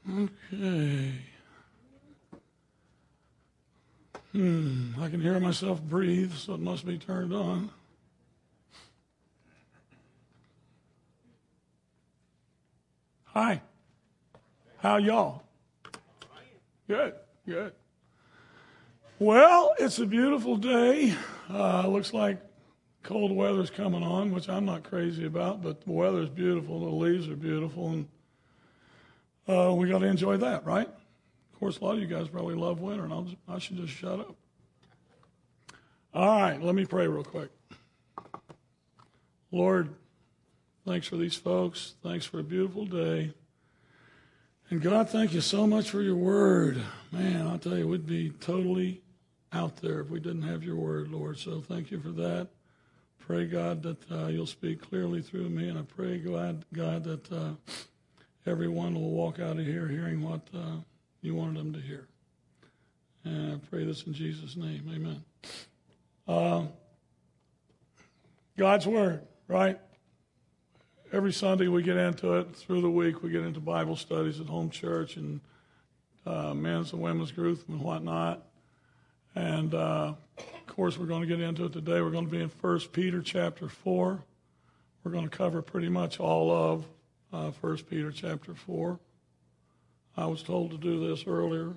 Okay. I can hear myself breathe, so it must be turned on. Hi. How y'all? Good, good. Well, it's a beautiful day. Looks like cold weather's coming on, which I'm not crazy about, but the weather's beautiful. The leaves are beautiful, and we got to enjoy that, right? Of course, a lot of you guys probably love winter, and I should just shut up. All right, let me pray real quick. Lord, thanks for these folks. Thanks for a beautiful day. And God, thank you so much for your word. Man, I'll tell you, we'd be totally out there if we didn't have your word, Lord. So thank you for that. Pray, God, that you'll speak clearly through me. And I pray, God, that everyone will walk out of here hearing what you wanted them to hear. And I pray this in Jesus' name. Amen. God's word, right? Every Sunday we get into it. Through the week we get into Bible studies at home church and men's and women's group and whatnot. And, of course, we're going to get into it today. We're going to be in 1 Peter chapter 4. We're going to cover pretty much all of 1 Peter chapter 4. I was told to do this earlier.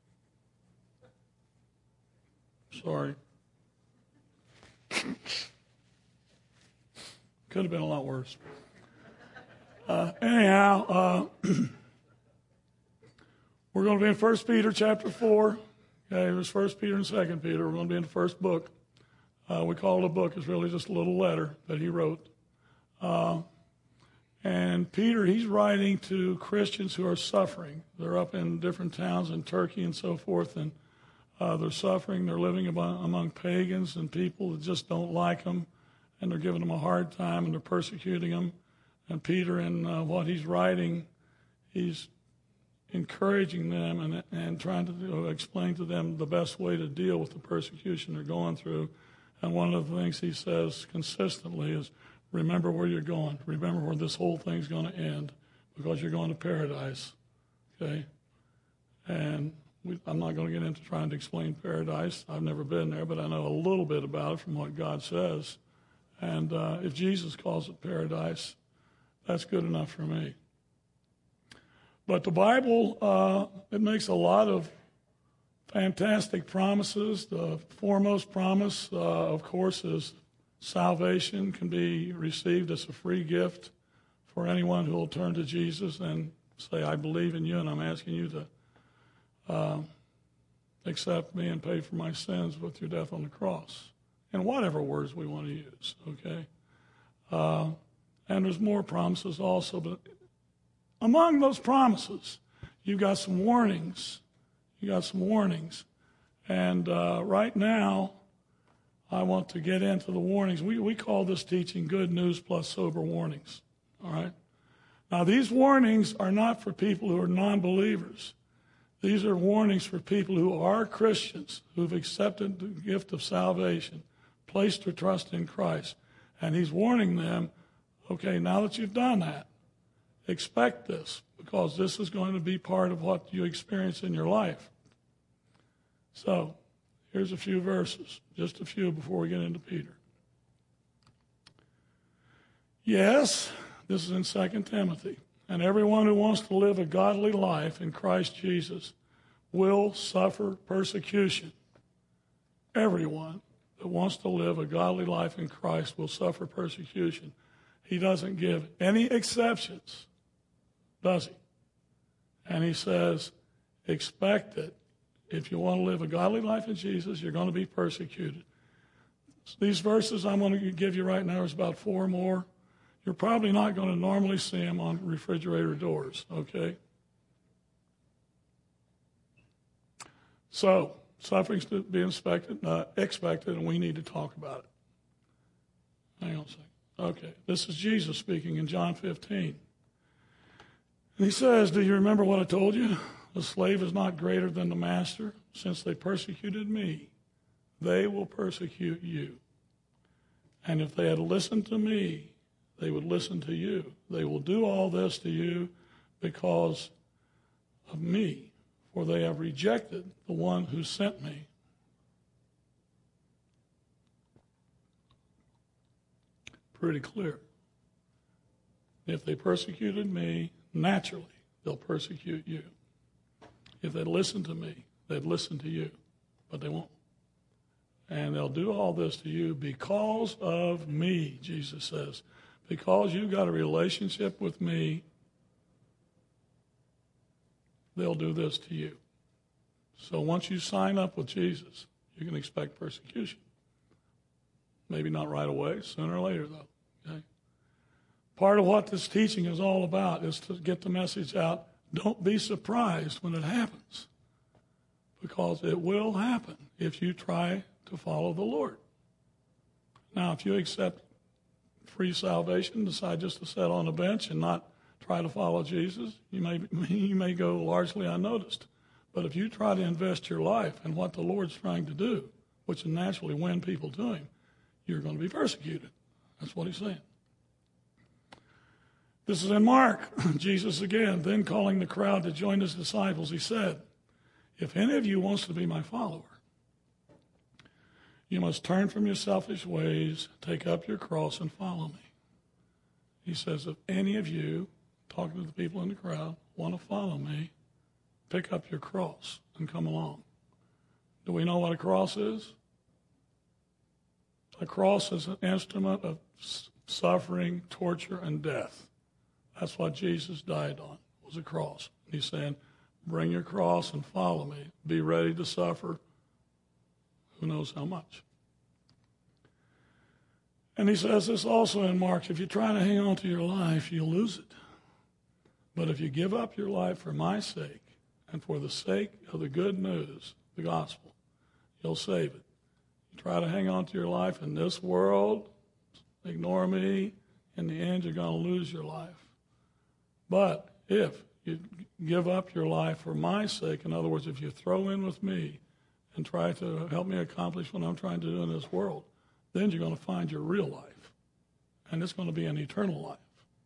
Sorry. Could have been a lot worse. Anyhow, we're going to be in 1 Peter chapter 4. Okay, there's 1 Peter and 2 Peter. We're going to be in the first book. We call it a book. It's really just a little letter that he wrote. And Peter, he's writing to Christians who are suffering. They're up in different towns in Turkey and so forth, and they're suffering. They're living among pagans and people that just don't like them, and they're giving them a hard time, and they're persecuting them. And Peter, in what he's writing, he's encouraging them and trying to explain to them the best way to deal with the persecution they're going through. And one of the things he says consistently is, remember where you're going. Remember where this whole thing's going to end, because you're going to paradise. Okay? And I'm not going to get into trying to explain paradise. I've never been there, but I know a little bit about it from what God says. And if Jesus calls it paradise, that's good enough for me. But the Bible, it makes a lot of fantastic promises. The foremost promise, of course, is salvation can be received as a free gift for anyone who will turn to Jesus and say, I believe in you, and I'm asking you to accept me and pay for my sins with your death on the cross. And whatever words we want to use, okay? And there's more promises also, but among those promises, you've got some warnings. And right now, I want to get into the warnings. We call this teaching good news plus sober warnings, all right? Now, these warnings are not for people who are non-believers. These are warnings for people who are Christians, who've accepted the gift of salvation, placed their trust in Christ. And he's warning them, okay, now that you've done that, expect this, because this is going to be part of what you experience in your life. So, here's a few verses, just a few before we get into Peter. Yes, this is in 2 Timothy. And everyone who wants to live a godly life in Christ Jesus will suffer persecution. Everyone that wants to live a godly life in Christ will suffer persecution. He doesn't give any exceptions, does he? And he says, expect it. If you want to live a godly life in Jesus, you're going to be persecuted. These verses I'm going to give you right now is about 4 more. You're probably not going to normally see them on refrigerator doors, okay? So, suffering's to be expected, and we need to talk about it. Hang on a second. Okay, this is Jesus speaking in John 15. And he says, do you remember what I told you? The slave is not greater than the master. Since they persecuted me, they will persecute you. And if they had listened to me, they would listen to you. They will do all this to you because of me, for they have rejected the one who sent me. Pretty clear. If they persecuted me, naturally, they'll persecute you. If they listen to me, they'd listen to you, but they won't. And they'll do all this to you because of me, Jesus says. Because you've got a relationship with me, they'll do this to you. So once you sign up with Jesus, you can expect persecution. Maybe not right away, sooner or later, though. Okay? Part of what this teaching is all about is to get the message out. Don't be surprised when it happens, because it will happen if you try to follow the Lord. Now, if you accept free salvation, decide just to sit on a bench and not try to follow Jesus, you may go largely unnoticed. But if you try to invest your life in what the Lord's trying to do, which will naturally win people to him, you're going to be persecuted. That's what he's saying. This is in Mark. Jesus again, then calling the crowd to join his disciples, he said, if any of you wants to be my follower, you must turn from your selfish ways, take up your cross, and follow me. He says, if any of you, talking to the people in the crowd, want to follow me, pick up your cross and come along. Do we know what a cross is? A cross is an instrument of suffering, torture, and death. That's what Jesus died on, was a cross. He's saying, bring your cross and follow me. Be ready to suffer. Who knows how much? And he says this also in Mark, if you try to hang on to your life, you'll lose it. But if you give up your life for my sake and for the sake of the good news, the gospel, you'll save it. You try to hang on to your life in this world, ignore me, in the end you're going to lose your life. But if you give up your life for my sake, in other words, if you throw in with me and try to help me accomplish what I'm trying to do in this world, then you're going to find your real life. And it's going to be an eternal life.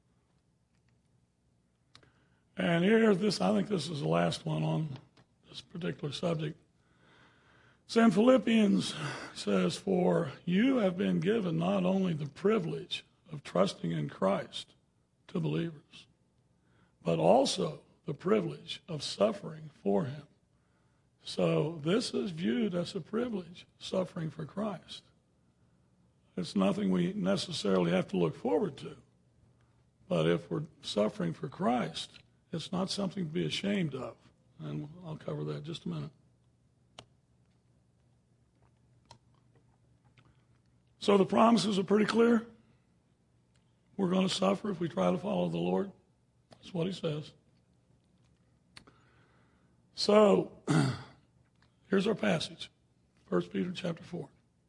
And here, I think this is the last one on this particular subject. It's in Philippians, it says, for you have been given not only the privilege of trusting in Christ to believers, but also the privilege of suffering for him. So this is viewed as a privilege, suffering for Christ. It's nothing we necessarily have to look forward to. But if we're suffering for Christ, it's not something to be ashamed of. And I'll cover that in just a minute. So the promises are pretty clear. We're going to suffer if we try to follow the Lord. That's what he says. So, here's our passage. 1 Peter chapter 4.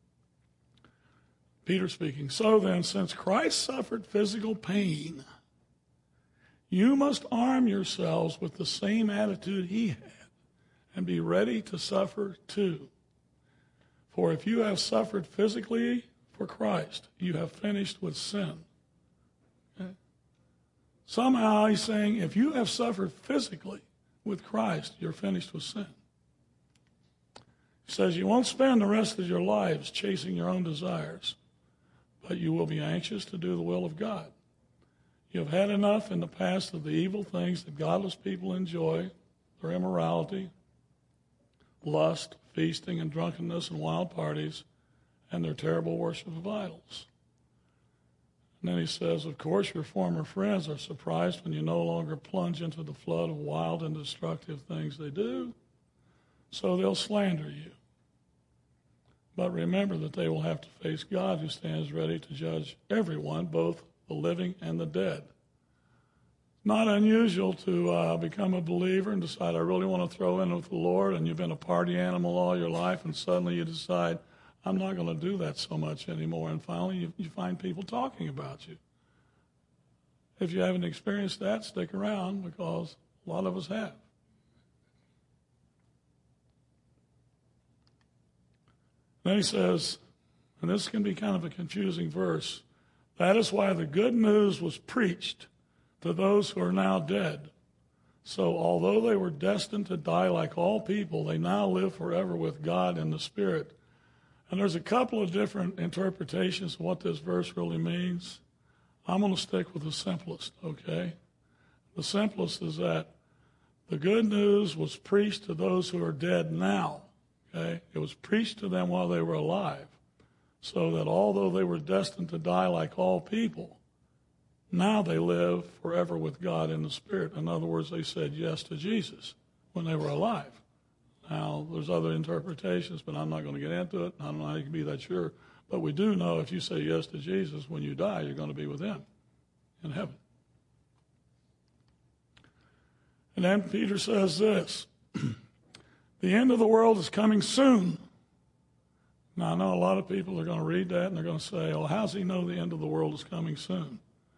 Peter speaking. So then, since Christ suffered physical pain, you must arm yourselves with the same attitude he had and be ready to suffer too. For if you have suffered physically for Christ, you have finished with sin. Okay? Somehow he's saying, if you have suffered physically with Christ, you're finished with sin. He says you won't spend the rest of your lives chasing your own desires, but you will be anxious to do the will of God. You've had enough in the past of the evil things that godless people enjoy, their immorality, lust, feasting, and drunkenness, and wild parties, and their terrible worship of idols. And then he says, of course, your former friends are surprised when you no longer plunge into the flood of wild and destructive things they do, so they'll slander you. But remember that they will have to face God, who stands ready to judge everyone, both the living and the dead. Not unusual to become a believer and decide, I really want to throw in with the Lord, and you've been a party animal all your life, and suddenly you decide, I'm not going to do that so much anymore. And finally, you find people talking about you. If you haven't experienced that, stick around, because a lot of us have. Then he says, and this can be kind of a confusing verse, that is why the good news was preached to those who are now dead, So although they were destined to die like all people, they now live forever with God in the Spirit. And there's a couple of different interpretations of what this verse really means. I'm going to stick with the simplest, okay? The simplest is that the good news was preached to those who are dead now, okay? It was preached to them while they were alive, so that although they were destined to die like all people, now they live forever with God in the Spirit. In other words, they said yes to Jesus when they were alive. Now, there's other interpretations, but I'm not going to get into it. I don't know how you can be that sure. But we do know if you say yes to Jesus, when you die, you're going to be with him in heaven. And then Peter says this, the end of the world is coming soon. Now, I know a lot of people are going to read that and they're going to say, well, how does he know the end of the world is coming soon?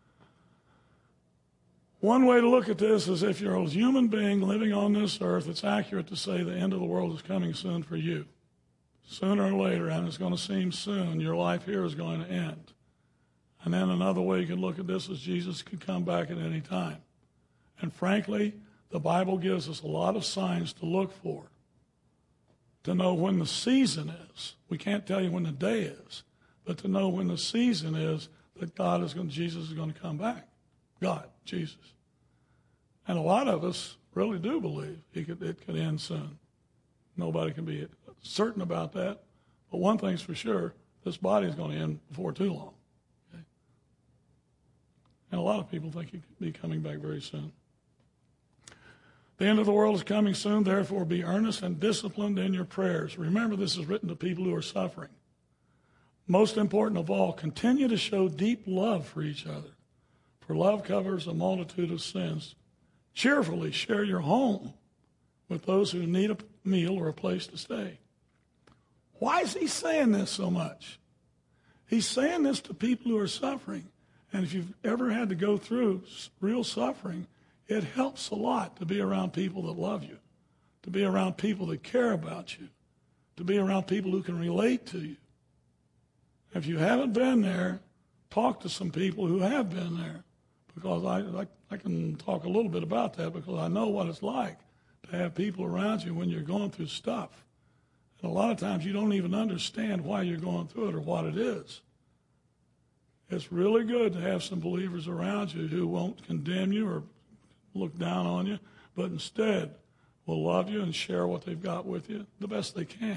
One way to look at this is if you're a human being living on this earth, it's accurate to say the end of the world is coming soon for you. Sooner or later, and it's going to seem soon, your life here is going to end. And then another way you can look at this is Jesus can come back at any time. And frankly, the Bible gives us a lot of signs to look for, to know when the season is. We can't tell you when the day is, but to know when the season is that Jesus is going to come back. God, Jesus. And a lot of us really do believe it could end soon. Nobody can be certain about that. But one thing's for sure, this body is going to end before too long. Okay? And a lot of people think he could be coming back very soon. The end of the world is coming soon, therefore be earnest and disciplined in your prayers. Remember, this is written to people who are suffering. Most important of all, continue to show deep love for each other. For love covers a multitude of sins. Cheerfully share your home with those who need a meal or a place to stay. Why is he saying this so much? He's saying this to people who are suffering. And if you've ever had to go through real suffering, it helps a lot to be around people that love you, to be around people that care about you, to be around people who can relate to you. If you haven't been there, talk to some people who have been there. Because I can talk a little bit about that because I know what it's like to have people around you when you're going through stuff. And a lot of times you don't even understand why you're going through it or what it is. It's really good to have some believers around you who won't condemn you or look down on you, but instead will love you and share what they've got with you the best they can.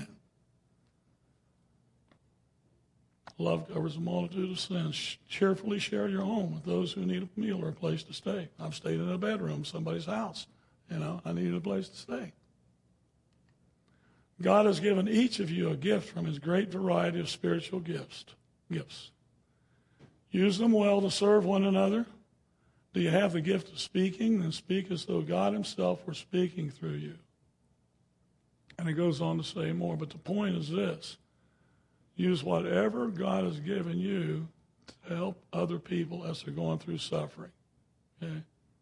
Love covers a multitude of sins. Cheerfully share your home with those who need a meal or a place to stay. I've stayed in a bedroom, somebody's house. I needed a place to stay. God has given each of you a gift from his great variety of spiritual gifts. Use them well to serve one another. Do you have the gift of speaking? Then speak as though God himself were speaking through you. And it goes on to say more, but the point is this. Use whatever God has given you to help other people as they're going through suffering. Okay?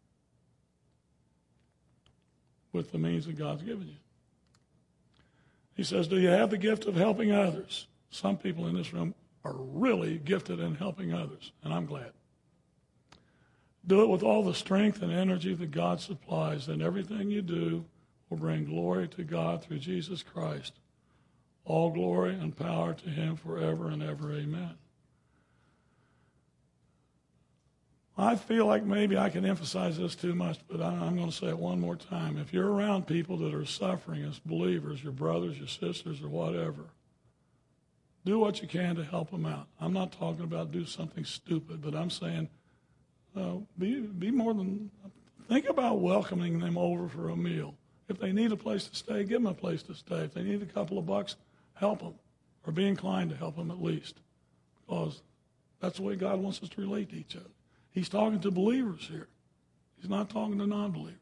With the means that God's given you. He says, do you have the gift of helping others? Some people in this room are really gifted in helping others, and I'm glad. Do it with all the strength and energy that God supplies, and everything you do will bring glory to God through Jesus Christ. All glory and power to him forever and ever. Amen. I feel like maybe I can emphasize this too much, but I'm going to say it one more time. If you're around people that are suffering as believers, your brothers, your sisters, or whatever, do what you can to help them out. I'm not talking about do something stupid, but I'm saying be more than, think about welcoming them over for a meal. If they need a place to stay, give them a place to stay. If they need a couple of bucks, help them, or be inclined to help them at least, because that's the way God wants us to relate to each other. He's talking to believers here. He's not talking to non-believers.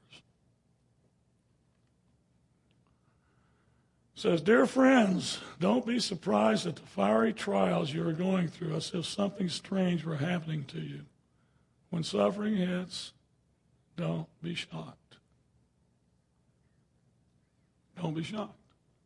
It says, dear friends, don't be surprised at the fiery trials you are going through as if something strange were happening to you. When suffering hits, don't be shocked. Don't be shocked.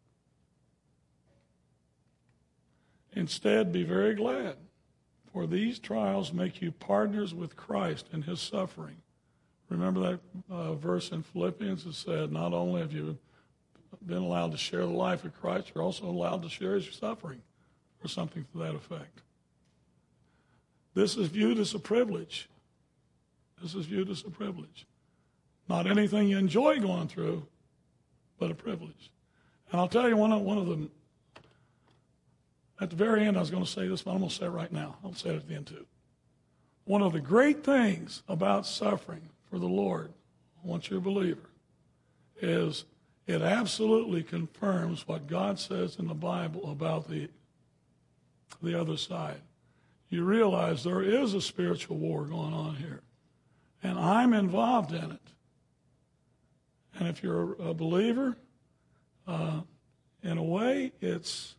Instead, be very glad, for these trials make you partners with Christ in his suffering. Remember that verse in Philippians that said, not only have you been allowed to share the life of Christ, you're also allowed to share his suffering, or something to that effect. This is viewed as a privilege. This is viewed as a privilege. Not anything you enjoy going through, but a privilege. And I'll tell you one of them, at the very end I was going to say this, but I'm going to say it right now. I'll say it at the end too. One of the great things about suffering for the Lord, once you're a believer, is it absolutely confirms what God says in the Bible about the other side. You realize there is a spiritual war going on here, and I'm involved in it. And if you're a believer, in a way, it's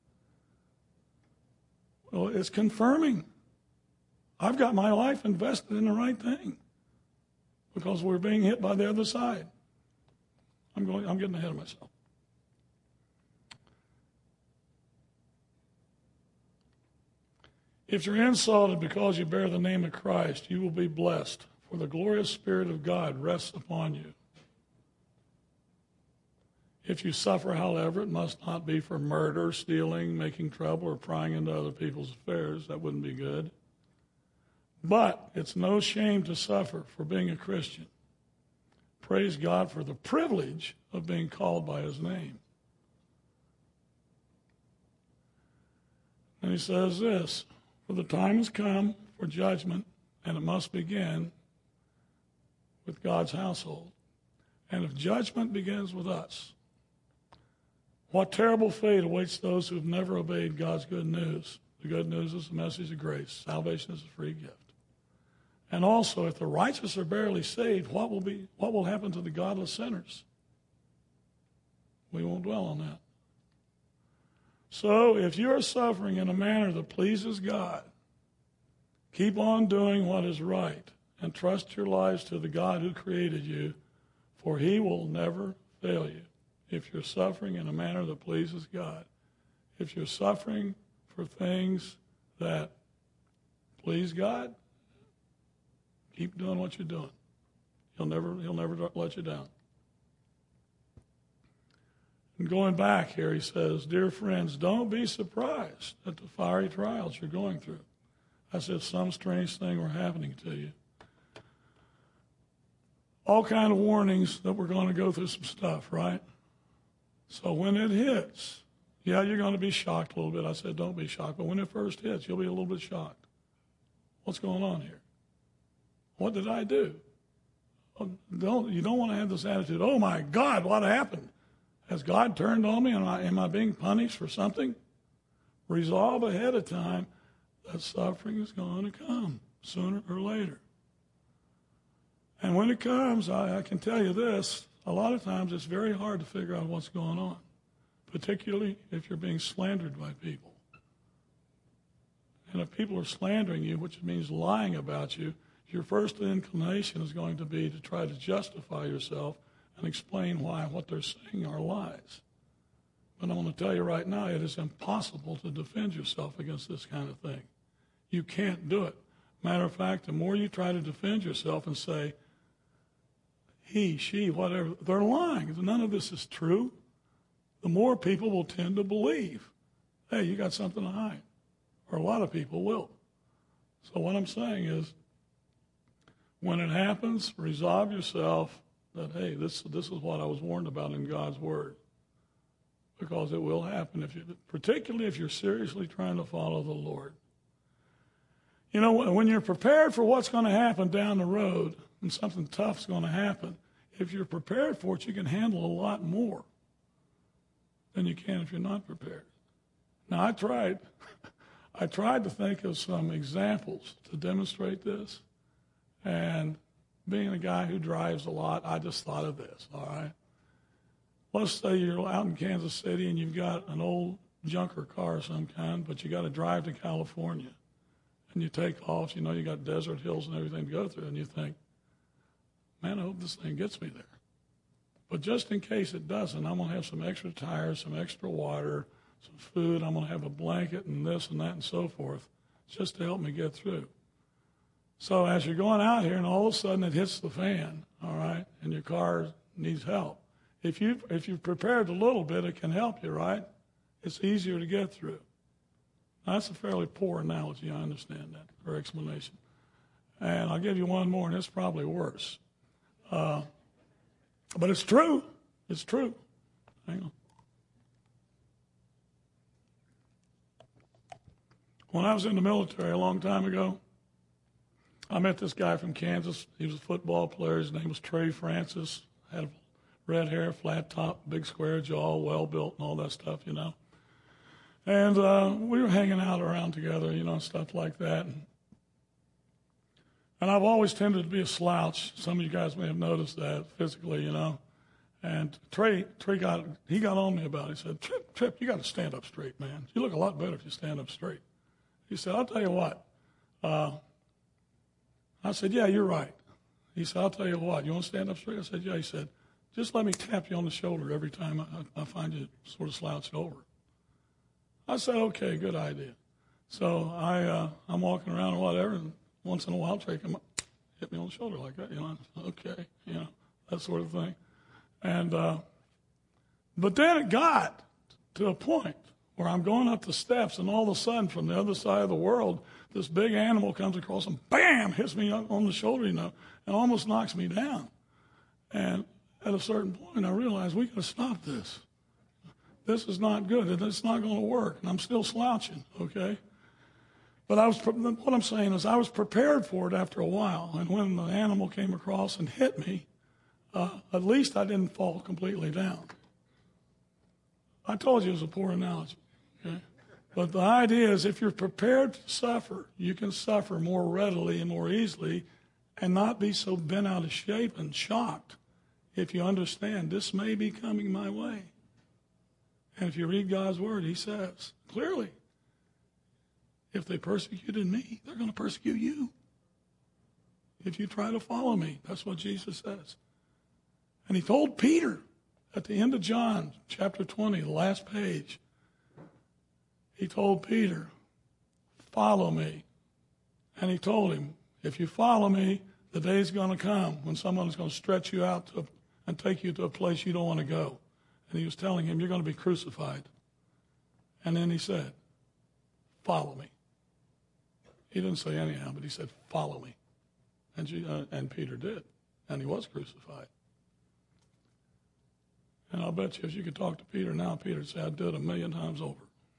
confirming. I've got my life invested in the right thing because we're being hit by the other side. I'm getting ahead of myself. If you're insulted because you bear the name of Christ, you will be blessed, for the glorious Spirit of God rests upon you. If you suffer, however, it must not be for murder, stealing, making trouble, or prying into other people's affairs. That wouldn't be good. But it's no shame to suffer for being a Christian. Praise God for the privilege of being called by his name. And he says this, for the time has come for judgment, and it must begin with God's household. And if judgment begins with us, what terrible fate awaits those who have never obeyed God's good news? The good news is the message of grace. Salvation is a free gift. And also, if the righteous are barely saved, what will happen to the godless sinners? We won't dwell on that. So, if you are suffering in a manner that pleases God, keep on doing what is right and trust your lives to the God who created you, for he will never fail you. If you're suffering in a manner that pleases God, if you're suffering for things that please God, keep doing what you're doing. He'll never let you down. And going back here, he says, dear friends, don't be surprised at the fiery trials you're going through. As if some strange thing were happening to you. All kind of warnings that we're going to go through some stuff, right? So when it hits, yeah, you're going to be shocked a little bit. I said don't be shocked, but when it first hits, you'll be a little bit shocked. What's going on here? What did I do? You don't want to have this attitude, oh my God, what happened? Has God turned on me? Am I being punished for something? Resolve ahead of time that suffering is going to come sooner or later. And when it comes, I can tell you this, a lot of times it's very hard to figure out what's going on, particularly if you're being slandered by people. And if people are slandering you, which means lying about you, your first inclination is going to be to try to justify yourself and explain why what they're saying are lies. But I want to tell you right now, it is impossible to defend yourself against this kind of thing. You can't do it. Matter of fact, the more you try to defend yourself and say, he, she, whatever, they're lying. None of this is true. The more people will tend to believe, hey, you got something to hide. Or a lot of people will. So what I'm saying is, when it happens, resolve yourself that, hey, this is what I was warned about in God's Word. Because it will happen, particularly if you're seriously trying to follow the Lord. You know, when you're prepared for what's going to happen down the road and something tough's going to happen, if you're prepared for it, you can handle a lot more than you can if you're not prepared. Now, I tried to think of some examples to demonstrate this. And being a guy who drives a lot, I just thought of this, all right? Let's say you're out in Kansas City and you've got an old junker car of some kind, but you got to drive to California. And you take off, you know, you got desert hills and everything to go through, and you think, man, I hope this thing gets me there. But just in case it doesn't, I'm going to have some extra tires, some extra water, some food. I'm going to have a blanket and this and that and so forth, just to help me get through. So as you're going out here and all of a sudden it hits the fan, all right, and your car needs help, if you've prepared a little bit, it can help you, right? It's easier to get through. Now, that's a fairly poor analogy, I understand that, or explanation. And I'll give you one more, and it's probably worse. But it's true. It's true. Hang on. When I was in the military a long time ago, I met this guy from Kansas. He was a football player. His name was Trey Francis. Had red hair, flat top, big square jaw, well-built and all that stuff, you know. And we were hanging out around together, you know, stuff like that. And I've always tended to be a slouch. Some of you guys may have noticed that physically, you know. And Trey got on me about it. He said, Trip, you got to stand up straight, man. You look a lot better if you stand up straight. He said, I'll tell you what. I said, yeah, you're right. He said, I'll tell you what. You want to stand up straight? I said, yeah. He said, just let me tap you on the shoulder every time I find you sort of slouched over. I said, okay, good idea. So I'm walking around or whatever, and once in a while, Trey come up, hit me on the shoulder like that, you know. Okay, you know, that sort of thing. And but then it got to a point where I'm going up the steps, and all of a sudden, from the other side of the world, this big animal comes across and bam, hits me on the shoulder, you know, and almost knocks me down. And at a certain point, I realized we got to stop this. This is not good. It's not going to work. And I'm still slouching, okay? But what I'm saying is I was prepared for it after a while. And when the animal came across and hit me, at least I didn't fall completely down. I told you it was a poor analogy, okay? But the idea is if you're prepared to suffer, you can suffer more readily and more easily and not be so bent out of shape and shocked if you understand this may be coming my way. And if you read God's word, he says clearly, if they persecuted me, they're going to persecute you. If you try to follow me, that's what Jesus says. And he told Peter at the end of John chapter 20, the last page, he told Peter, follow me. And he told him, if you follow me, the day's going to come when someone's going to stretch you out and take you to a place you don't want to go. And he was telling him, you're going to be crucified. And then he said, follow me. He didn't say anyhow, but he said, follow me. And Peter did. And he was crucified. And I'll bet you if you could talk to Peter now, Peter would say, I'd do it 1,000,000 times over.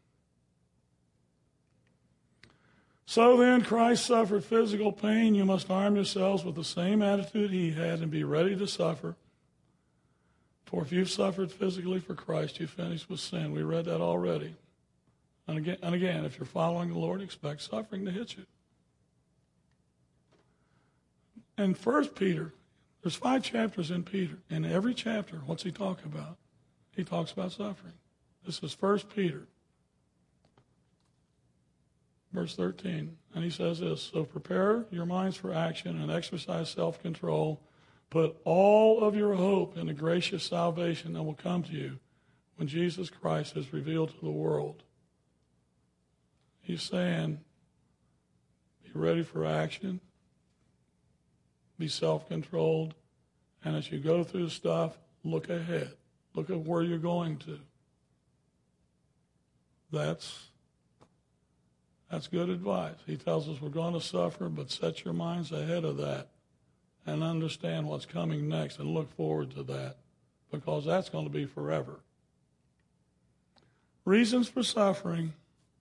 So then, Christ suffered physical pain. You must arm yourselves with the same attitude he had and be ready to suffer. For if you've suffered physically for Christ, you finished with sin. We read that already. And again, if you're following the Lord, expect suffering to hit you. In 1 Peter, there's 5 chapters in Peter. In every chapter, what's he talking about? He talks about suffering. This is 1 Peter, verse 13. And he says this, so prepare your minds for action and exercise self-control. Put all of your hope in the gracious salvation that will come to you when Jesus Christ is revealed to the world. He's saying, be ready for action, be self-controlled, and as you go through stuff, look ahead. Look at where you're going to. That's good advice. He tells us we're going to suffer, but set your minds ahead of that and understand what's coming next and look forward to that, because that's going to be forever. Reasons for suffering.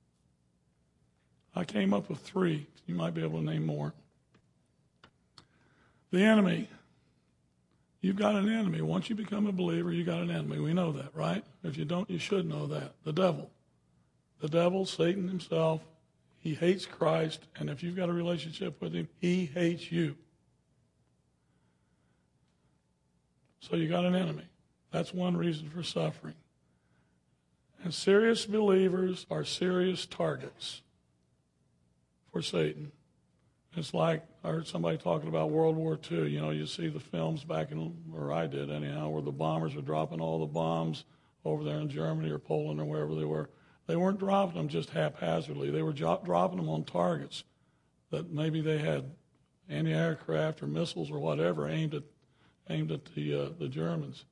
I came up with 3. You might be able to name more. The enemy. You've got an enemy. Once you become a believer, you got an enemy. We know that, right? If you don't, you should know that. The devil. The devil, Satan himself, he hates Christ, and if you've got a relationship with him, he hates you. So you got an enemy. That's one reason for suffering. And serious believers are serious targets for Satan. It's like I heard somebody talking about World War II. You know, you see the films back in, or I did anyhow, where the bombers were dropping all the bombs over there in Germany or Poland or wherever they were. They weren't dropping them just haphazardly. They were dropping them on targets that maybe they had anti-aircraft or missiles or whatever aimed at the Germans.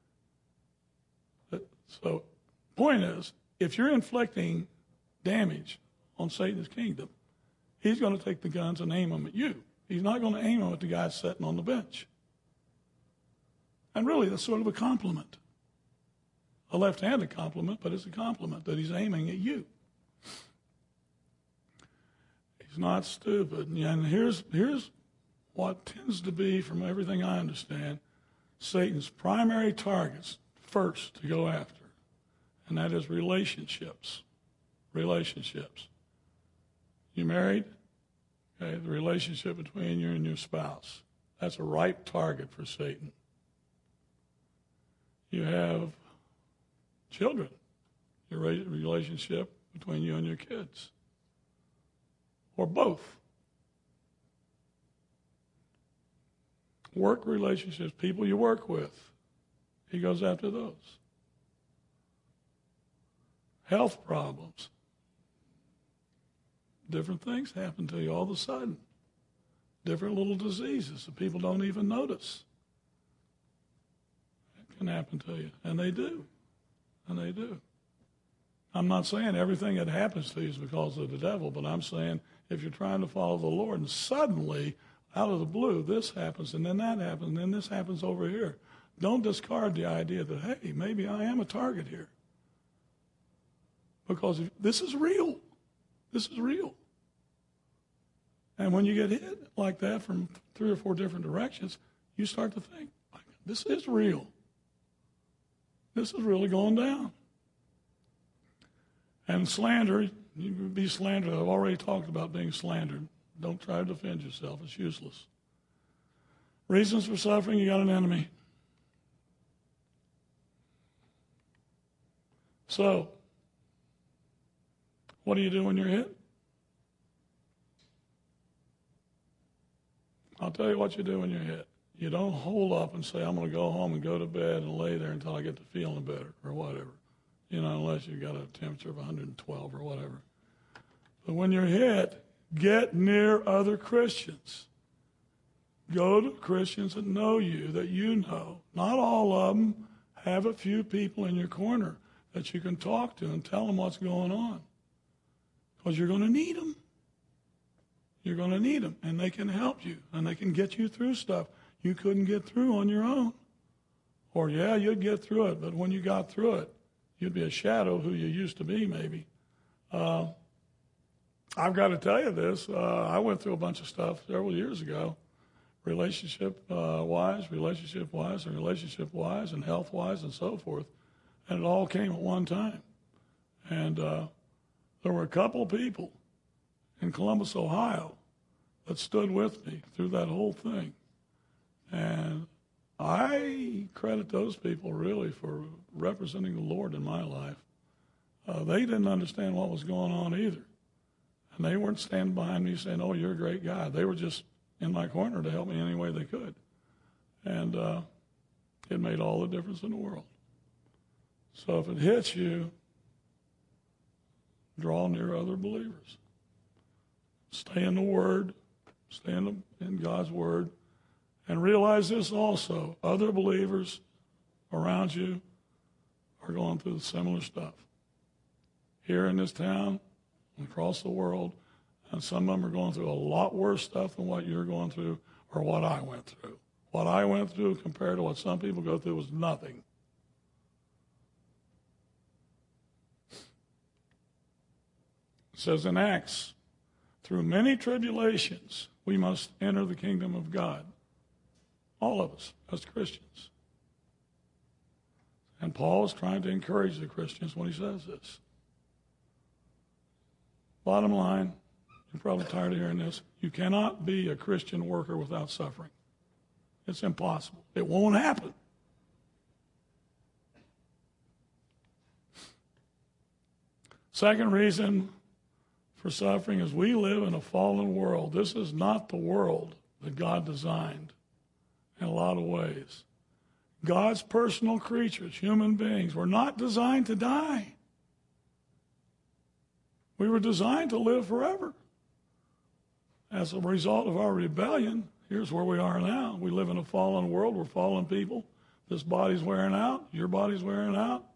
So, point is, if you're inflicting damage on Satan's kingdom, he's going to take the guns and aim them at you. He's not going to aim them at the guy sitting on the bench. And really, that's sort of a compliment. A left-handed compliment, but it's a compliment that he's aiming at you. He's not stupid. And here's what tends to be, from everything I understand, Satan's primary targets first to go after, and that is relationships. Relationships. You married? Okay, the relationship between you and your spouse. That's a ripe target for Satan. You have children, your relationship between you and your kids, or both. Work relationships, people you work with, he goes after those. Health problems. Different things happen to you all of a sudden. Different little diseases that people don't even notice. It can happen to you, and they do. And they do. I'm not saying everything that happens to you is because of the devil, but I'm saying if you're trying to follow the Lord and suddenly, out of the blue, this happens and then that happens and then this happens over here, don't discard the idea that, hey, maybe I am a target here. Because this is real. This is real. And when you get hit like that from 3 or 4 different directions, you start to think, this is real. This is really going down. And slander, you can be slandered. I've already talked about being slandered. Don't try to defend yourself. It's useless. Reasons for suffering, you got an enemy. So, what do you do when you're hit? I'll tell you what you do when you're hit. You don't hold up and say, I'm going to go home and go to bed and lay there until I get to feeling better or whatever. Unless you've got a temperature of 112 or whatever. But when you're hit, get near other Christians. Go to Christians that know you, that you know. Not all of them. Have a few people in your corner that you can talk to and tell them what's going on. Because you're going to need them. You're going to need them, and they can help you, and they can get you through stuff you couldn't get through on your own. Or, yeah, you'd get through it, but when you got through it, you'd be a shadow of who you used to be, maybe. I've got to tell you this. I went through a bunch of stuff several years ago, relationship-wise, and health-wise, and so forth, and it all came at one time. And there were a couple of people in Columbus, Ohio, that stood with me through that whole thing. And I credit those people really for representing the Lord in my life. They didn't understand what was going on either. And they weren't standing behind me saying, oh, you're a great guy. They were just in my corner to help me any way they could. And it made all the difference in the world. So if it hits you, draw near other believers. Stay in the Word, stay in God's Word, and realize this also. Other believers around you are going through similar stuff. Here in this town, across the world, and some of them are going through a lot worse stuff than what you're going through or what I went through. What I went through compared to what some people go through was nothing. It says in Acts, through many tribulations, we must enter the kingdom of God. All of us, as Christians. And Paul is trying to encourage the Christians when he says this. Bottom line, you're probably tired of hearing this, you cannot be a Christian worker without suffering. It's impossible. It won't happen. Second reason for suffering is we live in a fallen world. This is not the world that God designed in a lot of ways. God's personal creatures, human beings, were not designed to die. We were designed to live forever. as a result of our rebellion, here's where we are now. We live in a fallen world. We're fallen people. This body's wearing out. Your body's wearing out.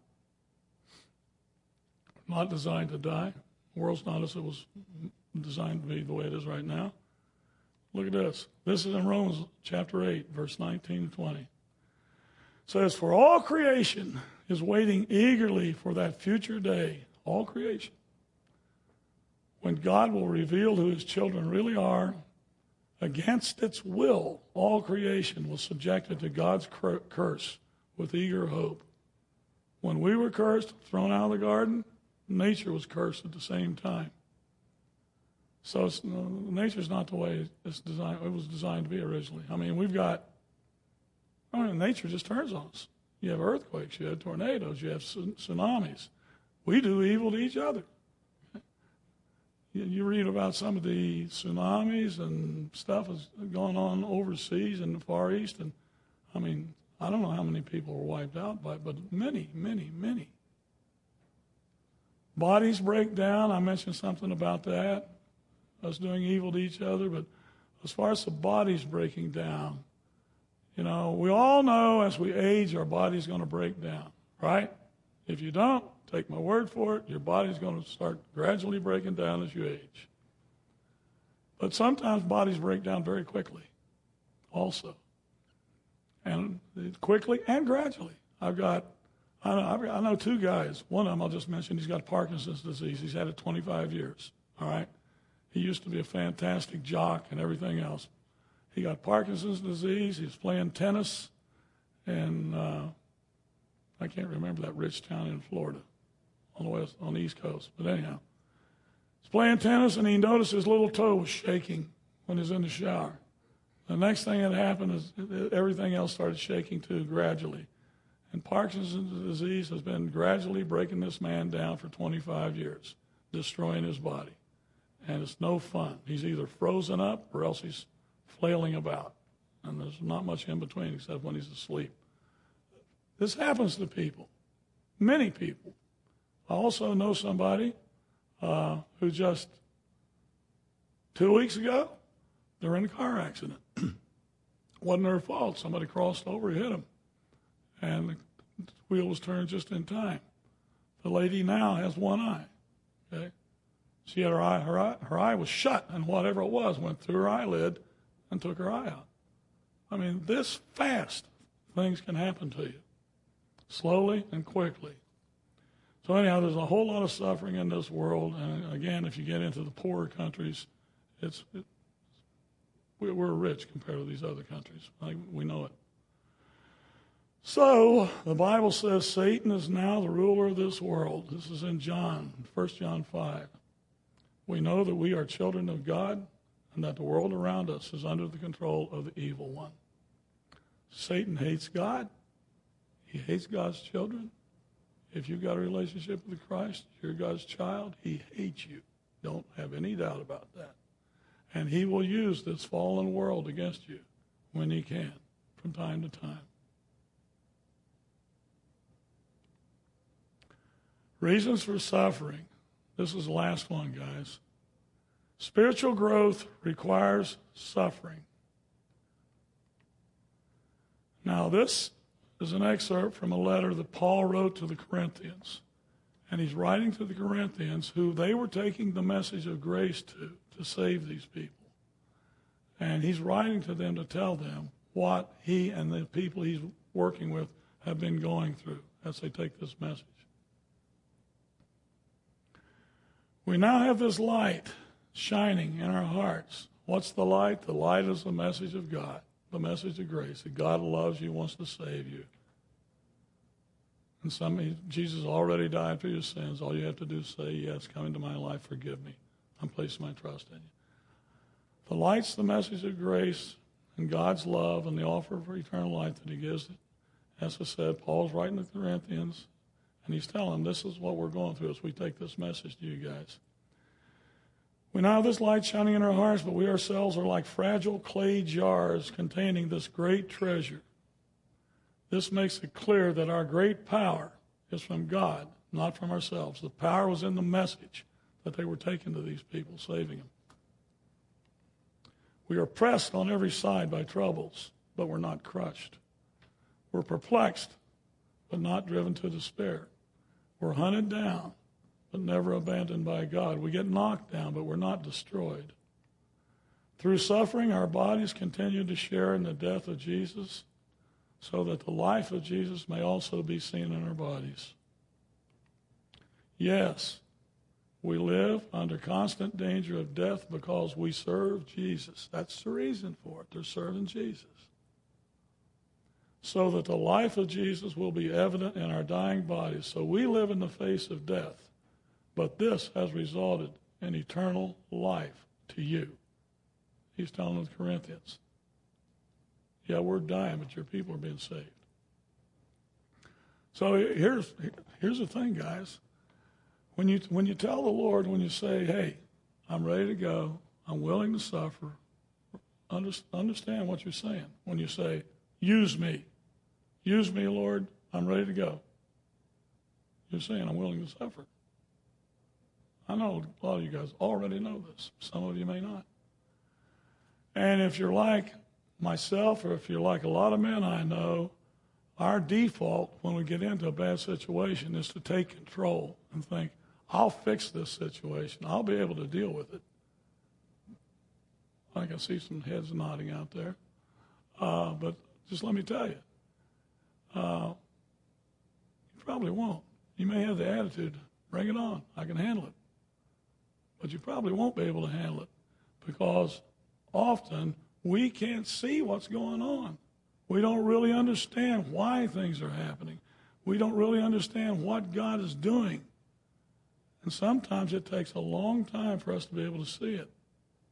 Not designed to die. The world's not as it was designed to be the way it is right now. Look at this. This is in Romans chapter 8, verse 19 and 20. It says, for all creation is waiting eagerly for that future day, all creation, when God will reveal who his children really are. Against its will, all creation was subjected to God's curse with eager hope. When we were cursed, thrown out of the garden, nature was cursed at the same time. So nature's not the way it's designed. It was designed to be originally. I mean, nature just turns on us. You have earthquakes, you have tornadoes, you have tsunamis. We do evil to each other. You read about some of the tsunamis and stuff that's going on overseas in the Far East, and I mean, I don't know how many people were wiped out by it, but many, many, many. Bodies break down. I mentioned something about that, us doing evil to each other, but as far as the bodies breaking down, we all know as we age, our body's going to break down, right? If you don't, take my word for it, your body's going to start gradually breaking down as you age. But sometimes bodies break down very quickly also. And quickly and gradually. I know two guys. One of them I'll just mention, he's got Parkinson's disease. He's had it 25 years, all right? He used to be a fantastic jock and everything else. He got Parkinson's disease. He was playing tennis, and I can't remember that rich town in Florida. On the East Coast. But anyhow, he's playing tennis, and he noticed his little toe was shaking when he was in the shower. The next thing that happened is everything else started shaking too, gradually. And Parkinson's disease has been gradually breaking this man down for 25 years, destroying his body. And it's no fun. He's either frozen up or else he's flailing about. And there's not much in between except when he's asleep. This happens to people, many people. I also know somebody who just 2 weeks ago, they were in a car accident. Wasn't their fault. Somebody crossed over, hit them, and the wheel was turned just in time. The lady now has one eye. Okay, she had her eye was shut, and whatever it was went through her eyelid and took her eye out. I mean, this fast, things can happen to you, slowly and quickly. So anyhow, there's a whole lot of suffering in this world, and again, if you get into the poorer countries, we're rich compared to these other countries. We know it. So the Bible says Satan is now the ruler of this world. This is in 1 John 5. We know that we are children of God, and that the world around us is under the control of the evil one. Satan hates God. He hates God's children. If you've got a relationship with Christ, you're God's child, he hates you. Don't have any doubt about that. And he will use this fallen world against you when he can, from time to time. Reasons for suffering. This is the last one, guys. Spiritual growth requires suffering. Now, this is an excerpt from a letter that Paul wrote to the Corinthians. And he's writing to the Corinthians who they were taking the message of grace to save these people. And he's writing to them to tell them what he and the people he's working with have been going through as they take this message. We now have this light shining in our hearts. What's the light? The light is the message of God, the message of grace, that God loves you, wants to save you. And Jesus already died for your sins. All you have to do is say, yes, come into my life, forgive me. I'm placing my trust in you. The light's the message of grace and God's love and the offer for eternal life that he gives. As I said, Paul's writing to the Corinthians, and he's telling them this is what we're going through as we take this message to you guys. We now have this light shining in our hearts, but we ourselves are like fragile clay jars containing this great treasure. This makes it clear that our great power is from God, not from ourselves. The power was in the message that they were taking to these people, saving them. We are pressed on every side by troubles, but we're not crushed. We're perplexed, but not driven to despair. We're hunted down, but never abandoned by God. We get knocked down, but we're not destroyed. Through suffering, our bodies continue to share in the death of Jesus, so that the life of Jesus may also be seen in our bodies. Yes, we live under constant danger of death because we serve Jesus. That's the reason for it. They're serving Jesus. So that the life of Jesus will be evident in our dying bodies. So we live in the face of death, but this has resulted in eternal life to you. He's telling the Corinthians. Yeah, we're dying, but your people are being saved. So here's the thing, guys. When you tell the Lord, when you say, hey, I'm ready to go, I'm willing to suffer, understand what you're saying. When you say, use me, Lord, I'm ready to go. You're saying, I'm willing to suffer. I know a lot of you guys already know this. Some of you may not. And if you're like myself, or if you're like a lot of men I know, our default when we get into a bad situation is to take control and think, I'll fix this situation. I'll be able to deal with it. I can see some heads nodding out there. But just let me tell you, you probably won't. You may have the attitude, bring it on, I can handle it. But you probably won't be able to handle it because often we can't see what's going on. We don't really understand why things are happening. We don't really understand what God is doing. And sometimes it takes a long time for us to be able to see it.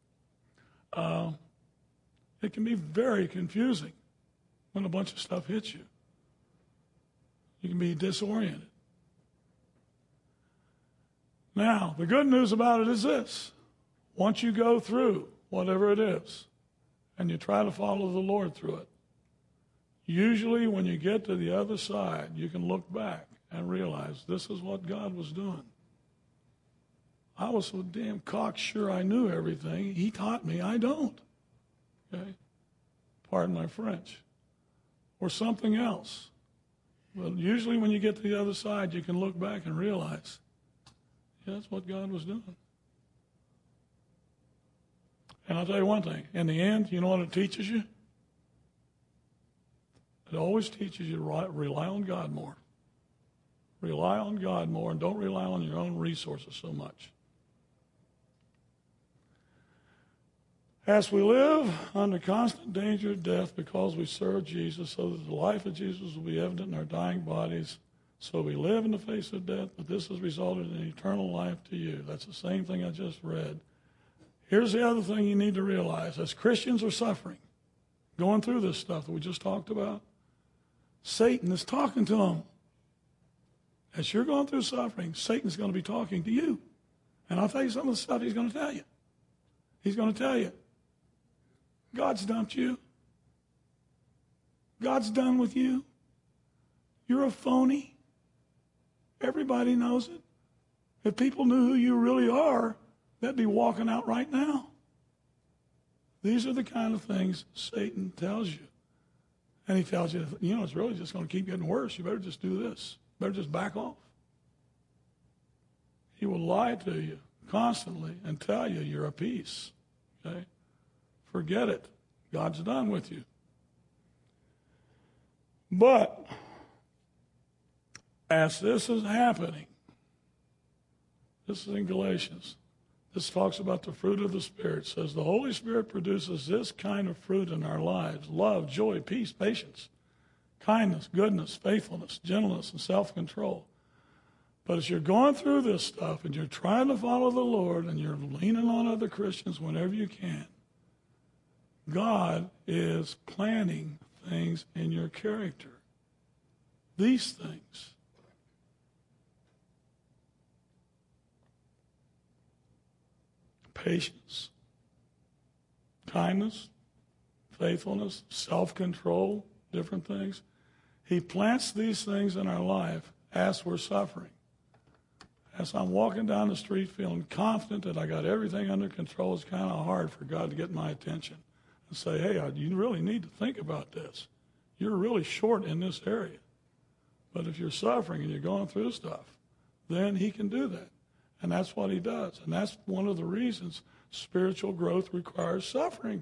It can be very confusing when a bunch of stuff hits you. You can be disoriented. Now, the good news about it is this. Once you go through whatever it is, and you try to follow the Lord through it, usually when you get to the other side, you can look back and realize this is what God was doing. I was so damn cocksure I knew everything. He taught me I don't. Okay? Pardon my French. Or something else. But usually when you get to the other side, you can look back and realize, yeah, that's what God was doing. And I'll tell you one thing. In the end, you know what it teaches you? It always teaches you to rely on God more. Rely on God more and don't rely on your own resources so much. As we live under constant danger of death because we serve Jesus, so that the life of Jesus will be evident in our dying bodies. So we live in the face of death, but this has resulted in eternal life to you. That's the same thing I just read. Here's the other thing you need to realize. As Christians are suffering, going through this stuff that we just talked about, Satan is talking to them. As you're going through suffering, Satan's going to be talking to you. And I'll tell you some of the stuff he's going to tell you. He's going to tell you, God's dumped you. God's done with you. You're a phony. Everybody knows it. If people knew who you really are, they'd be walking out right now. These are the kind of things Satan tells you. And he tells you, it's really just going to keep getting worse. You better just do this. You better just back off. He will lie to you constantly and tell you you're at peace. Okay? Forget it. God's done with you. But as this is happening, this is in Galatians. This talks about the fruit of the Spirit. It says the Holy Spirit produces this kind of fruit in our lives: love, joy, peace, patience, kindness, goodness, faithfulness, gentleness, and self-control. But as you're going through this stuff and you're trying to follow the Lord and you're leaning on other Christians whenever you can, God is planting things in your character. These things. Patience, kindness, faithfulness, self-control, different things. He plants these things in our life as we're suffering. As I'm walking down the street feeling confident that I got everything under control, it's kind of hard for God to get my attention. and say, hey, you really need to think about this. You're really short in this area. But if you're suffering and you're going through stuff, then he can do that. And that's what he does. And that's one of the reasons spiritual growth requires suffering.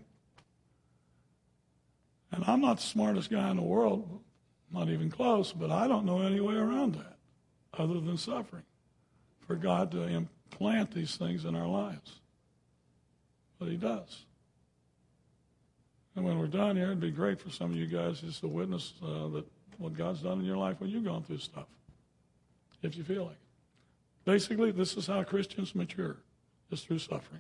And I'm not the smartest guy in the world, not even close, but I don't know any way around that other than suffering for God to implant these things in our lives. But he does. And when we're done here, it'd be great for some of you guys just to witness that what God's done in your life when you've gone through stuff, if you feel like it. Basically, this is how Christians mature, just through suffering.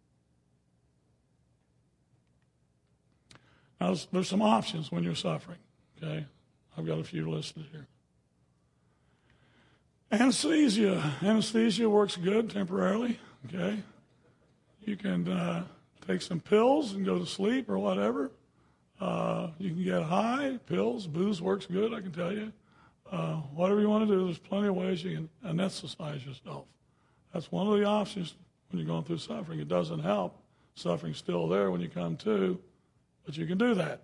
Now, there's some options when you're suffering, okay? I've got a few listed here. Anesthesia. Anesthesia works good temporarily, okay? You can take some pills and go to sleep or whatever. You can get high, pills, booze works good, I can tell you. Whatever you want to do, there's plenty of ways you can anesthetize yourself. That's one of the options when you're going through suffering. It doesn't help. Suffering's still there when you come to, but you can do that.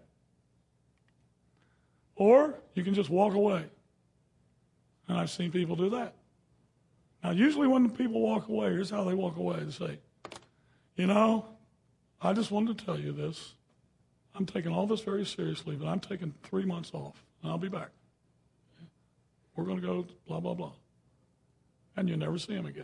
Or you can just walk away. And I've seen people do that. Now, usually when people walk away, here's how they walk away. They say, you know, I just wanted to tell you this. I'm taking all this very seriously, but I'm taking 3 months off, and I'll be back. We're going to go blah, blah, blah. And you never see them again.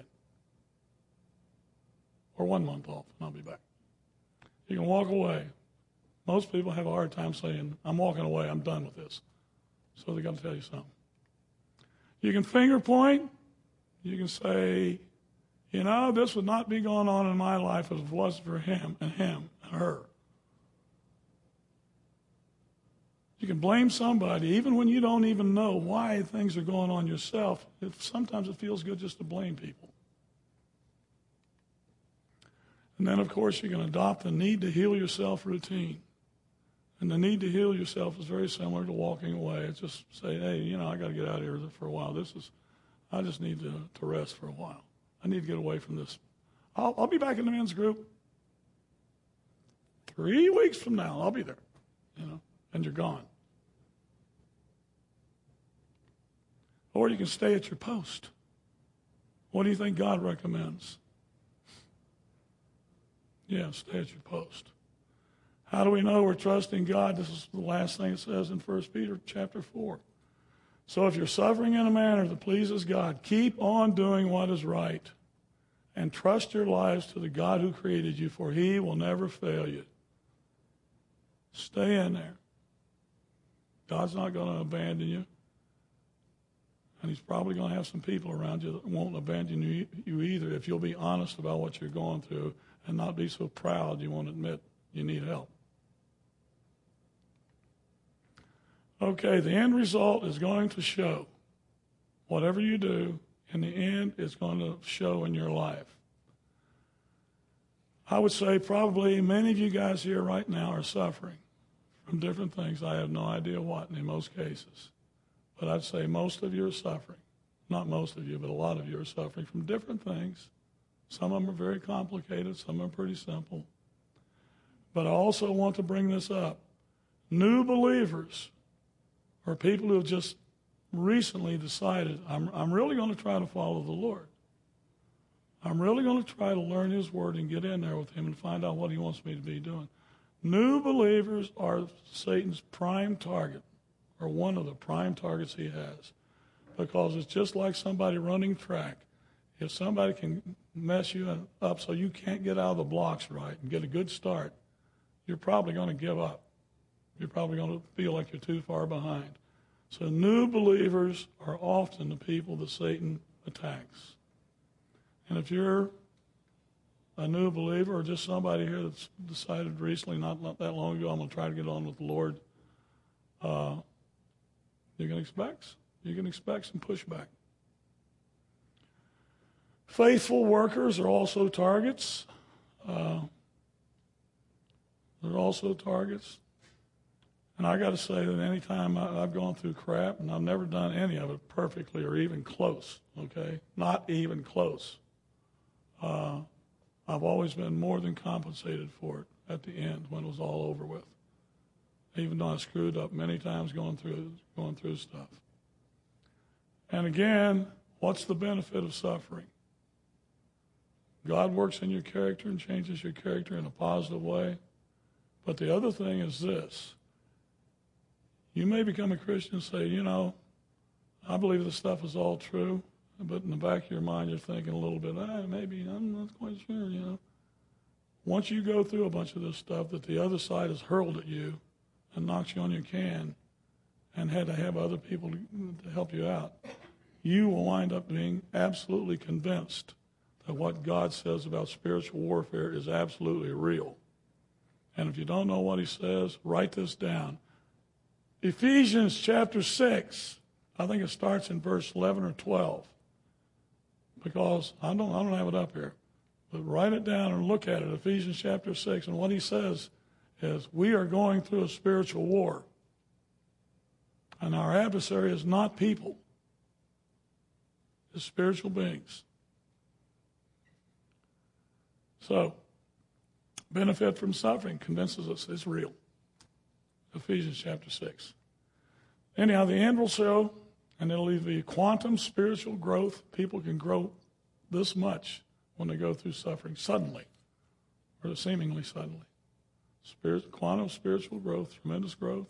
Or 1 month off, and I'll be back. You can walk away. Most people have a hard time saying, I'm walking away, I'm done with this. So they got to tell you something. You can finger point. You can say, you know, this would not be going on in my life if it wasn't for him and her. You can blame somebody, even when you don't even know why things are going on yourself. Sometimes it feels good just to blame people. And then, of course, you can adopt the need to heal yourself routine. And the need to heal yourself is very similar to walking away. It's just say, hey, you know, I got to get out of here for a while. I just need to rest for a while. I need to get away from this. I'll be back in the men's group 3 weeks from now. I'll be there, you know, and you're gone. Or you can stay at your post. What do you think God recommends? Yeah, stay at your post. How do we know we're trusting God? This is the last thing it says in 1 Peter chapter 4. So if you're suffering in a manner that pleases God, keep on doing what is right and trust your lives to the God who created you, for he will never fail you. Stay in there. God's not going to abandon you. And he's probably going to have some people around you that won't abandon you either if you'll be honest about what you're going through and not be so proud you won't admit you need help. Okay, the end result is going to show. Whatever you do, in the end, it's going to show in your life. I would say probably many of you guys here right now are suffering from different things. I have no idea what in most cases. But I'd say most of you are suffering. Not most of you, but a lot of you are suffering from different things. Some of them are very complicated. Some are pretty simple. But I also want to bring this up. New believers or people who have just recently decided, I'm really going to try to follow the Lord. I'm really going to try to learn his word and get in there with him and find out what he wants me to be doing. New believers are Satan's prime target, or one of the prime targets he has, because it's just like somebody running track. If somebody can mess you up so you can't get out of the blocks right and get a good start, you're probably going to give up. You're probably going to feel like you're too far behind. So new believers are often the people that Satan attacks. And if you're a new believer or just somebody here that's decided recently, not that long ago, I'm going to try to get on with the Lord, you can expect some pushback. Faithful workers are also targets. They're also targets. And I got to say that any time I've gone through crap, and I've never done any of it perfectly or even close, okay? Not even close. I've always been more than compensated for it. at the end when it was all over with. Even though I screwed up many times going through stuff. And again, what's the benefit of suffering? God works in your character and changes your character in a positive way. But the other thing is this. You may become a Christian and say, you know, I believe this stuff is all true, but in the back of your mind you're thinking a little bit, maybe, I'm not quite sure, you know. Once you go through a bunch of this stuff that the other side has hurled at you and knocks you on your can and had to have other people to help you out, you will wind up being absolutely convinced that what God says about spiritual warfare is absolutely real. And if you don't know what he says, write this down. Ephesians chapter 6, I think it starts in verse 11 or 12. Because I don't have it up here. But write it down and look at it, Ephesians chapter 6. And what he says is, we are going through a spiritual war. And our adversary is not people. It's spiritual beings. So, benefit from suffering convinces us it's real. Ephesians chapter 6. Anyhow, the end will show, and it'll either be quantum spiritual growth. People can grow this much when they go through suffering suddenly, or seemingly suddenly. Quantum spiritual growth, tremendous growth,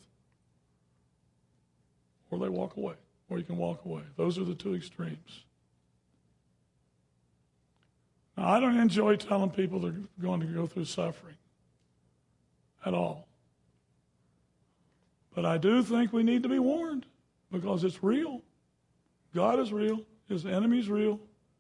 or they walk away, or you can walk away. Those are the two extremes. Now, I don't enjoy telling people they're going to go through suffering at all. But I do think we need to be warned because it's real. God is real. His enemy is real.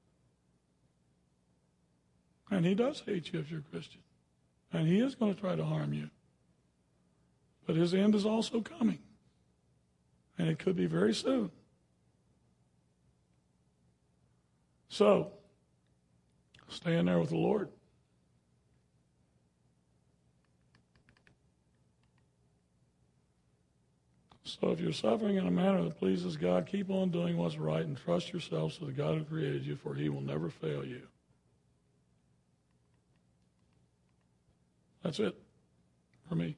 And he does hate you if you're a Christian. And he is going to try to harm you. But his end is also coming. And it could be very soon. So, stay in there with the Lord. So if you're suffering in a manner that pleases God, keep on doing what's right and trust yourselves to the God who created you, for he will never fail you. That's it for me.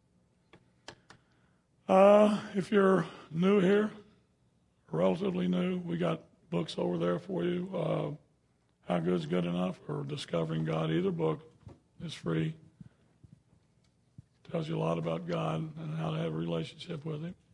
If you're new here, relatively new, we got books over there for you. How Good's Good Enough or Discovering God. Either book is free. Tells you a lot about God and how to have a relationship with him.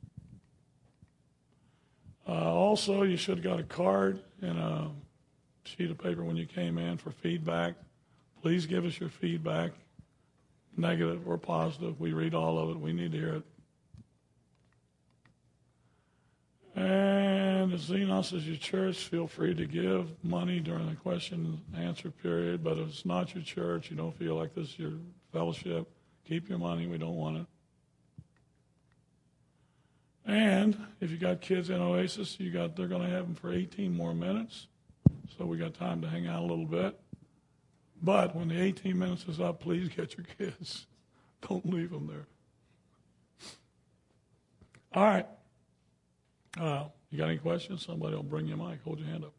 Also, you should have got a card and a sheet of paper when you came in for feedback. Please give us your feedback, negative or positive. We read all of it. We need to hear it. And as Xenos is your church, feel free to give money during the question and answer period. But if it's not your church, you don't feel like this is your fellowship, keep your money. We don't want it. And if you got kids in Oasis, they're going to have them for 18 more minutes. So we got time to hang out a little bit. But when the 18 minutes is up, please get your kids. Don't leave them there. All right. You got any questions? Somebody will bring you a mic. Hold your hand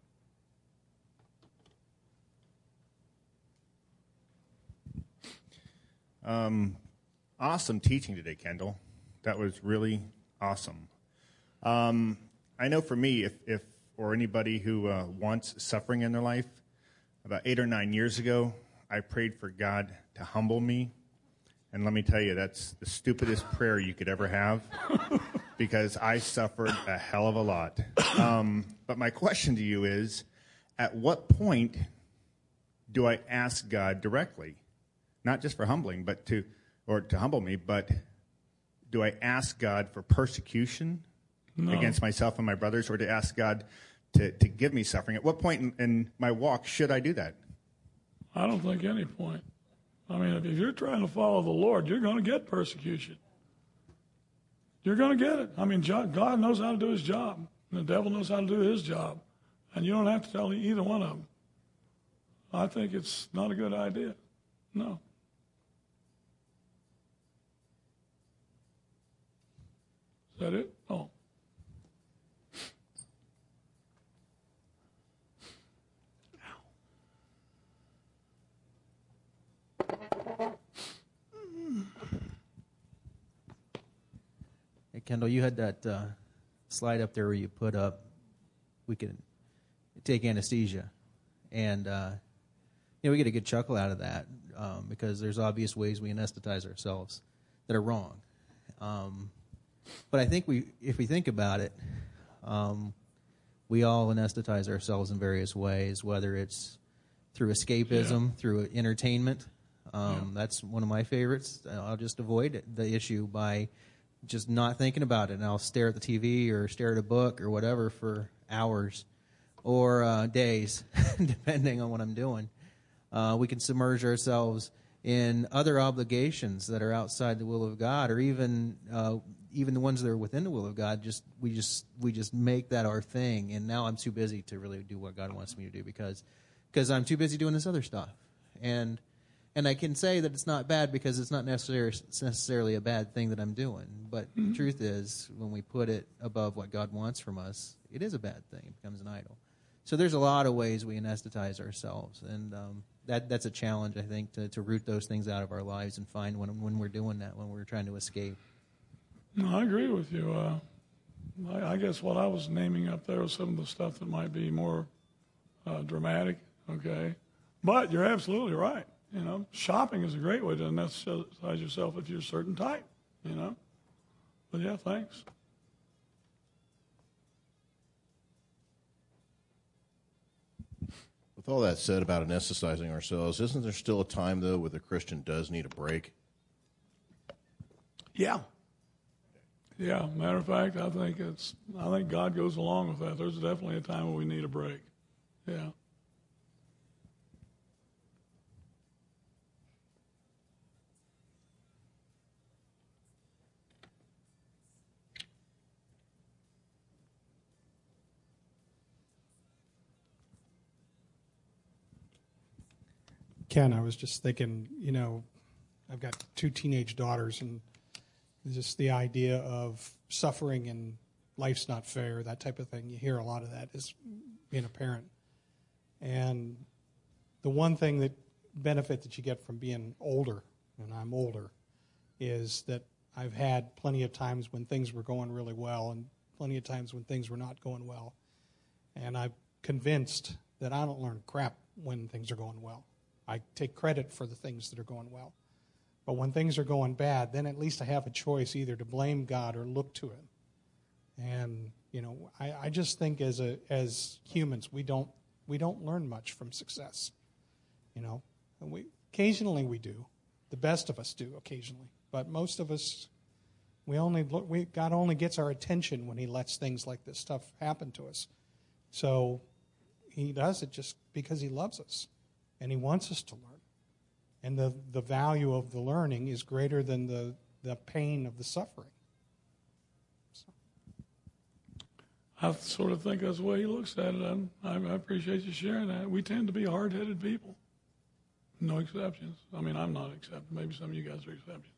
up. Awesome teaching today, Kendall. That was really awesome. I know for me, if or anybody who wants suffering in their life, about 8 or 9 years ago, I prayed for God to humble me. And let me tell you, that's the stupidest prayer you could ever have because I suffered a hell of a lot. But my question to you is, at what point do I ask God directly? Not just for humbling, but to humble me, but do I ask God for persecution against myself and my brothers, or to ask God to give me suffering? At what point in my walk should I do that? I don't think any point. I mean, if you're trying to follow the Lord, you're going to get persecution. You're going to get it. I mean, God knows how to do his job, and the devil knows how to do his job, and you don't have to tell either one of them. I think it's not a good idea. No. Is that it? Oh. Kendall, you had that slide up there where you put up, we can take anesthesia. And, we get a good chuckle out of that because there's obvious ways we anesthetize ourselves that are wrong. But I think if we think about it, we all anesthetize ourselves in various ways, whether it's through escapism, through entertainment. That's one of my favorites. I'll just avoid the issue by just not thinking about it, and I'll stare at the TV or stare at a book or whatever for hours or days, depending on what I'm doing. We can submerge ourselves in other obligations that are outside the will of God, or even the ones that are within the will of God. We just make that our thing, and now I'm too busy to really do what God wants me to do because I'm too busy doing this other stuff. And I can say that it's not bad because it's not necessarily a bad thing that I'm doing. But the truth is, when we put it above what God wants from us, it is a bad thing. It becomes an idol. So there's a lot of ways we anesthetize ourselves, and that's a challenge, I think, to root those things out of our lives and find when we're doing that, when we're trying to escape. No, I agree with you. I guess what I was naming up there was some of the stuff that might be more dramatic, okay? But you're absolutely right. Shopping is a great way to anesthetize yourself if you're a certain type, But yeah, thanks. With all that said about anesthetizing ourselves, isn't there still a time, though, where the Christian does need a break? Yeah. Yeah, matter of fact, I think God goes along with that. There's definitely a time when we need a break. Yeah. Ken, I was just thinking, I've got 2 teenage daughters, and just the idea of suffering and life's not fair, that type of thing. You hear a lot of that as being a parent. And the one benefit that you get from being older, and I'm older, is that I've had plenty of times when things were going really well and plenty of times when things were not going well. And I'm convinced that I don't learn crap when things are going well. I take credit for the things that are going well. But when things are going bad, then at least I have a choice either to blame God or look to Him. And, I just think as humans, we don't learn much from success. Occasionally we do. The best of us do occasionally. But most of us, God only gets our attention when He lets things like this stuff happen to us. So He does it just because He loves us. And He wants us to learn. And the value of the learning is greater than the pain of the suffering. So. I sort of think that's the way He looks at it. I appreciate you sharing that. We tend to be hard-headed people. No exceptions. I mean, I'm not exception. Maybe some of you guys are exceptions.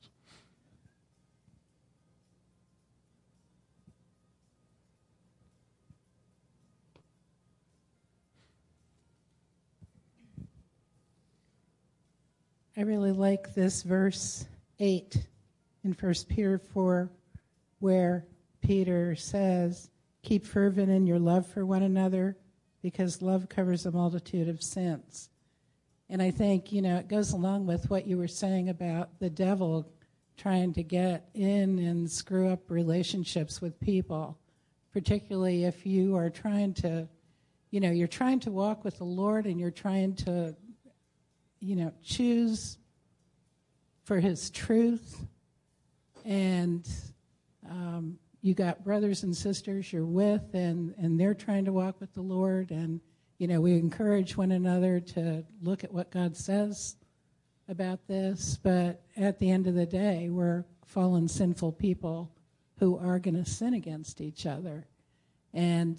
I really like this verse 8 in 1 Peter 4, where Peter says, keep fervent in your love for one another, because love covers a multitude of sins. And I think, it goes along with what you were saying about the devil trying to get in and screw up relationships with people, particularly if you are trying to, you're trying to walk with the Lord and you're trying to choose for His truth, and you got brothers and sisters you're with, and they're trying to walk with the Lord, and we encourage one another to look at what God says about this, but at the end of the day, we're fallen, sinful people who are going to sin against each other. And,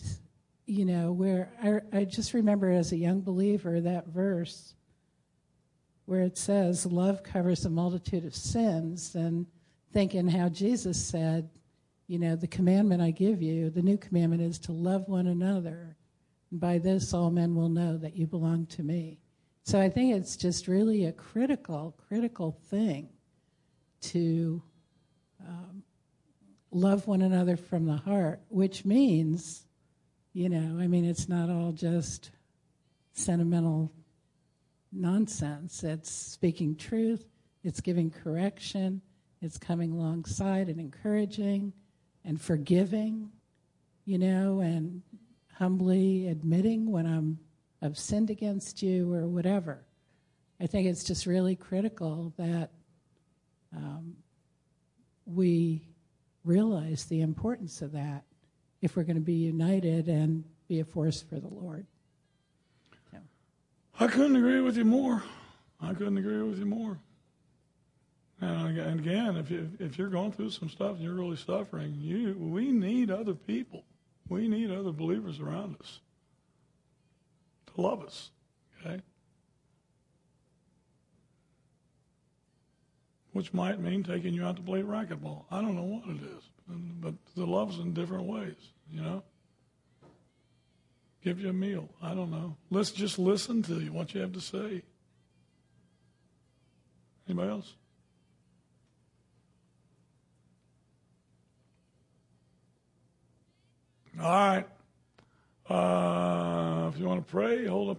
I just remember as a young believer that verse where it says love covers a multitude of sins, and thinking how Jesus said, the commandment I give you, the new commandment is to love one another. And by this all men will know that you belong to me. So I think it's just really a critical thing to love one another from the heart, which means, it's not all just sentimental nonsense. It's speaking truth. It's giving correction. It's coming alongside and encouraging and forgiving, and humbly admitting when I've sinned against you or whatever. I think it's just really critical that we realize the importance of that if we're going to be united and be a force for the Lord. So. I couldn't agree with you more. And again, if you're going through some stuff and you're really suffering, we need other people. We need other believers around us to love us, okay? Which might mean taking you out to play racquetball. I don't know what it is, but the love's in different ways, Give you a meal. I don't know. Let's just listen to you, what you have to say. Anybody else? All right. If you want to pray, hold up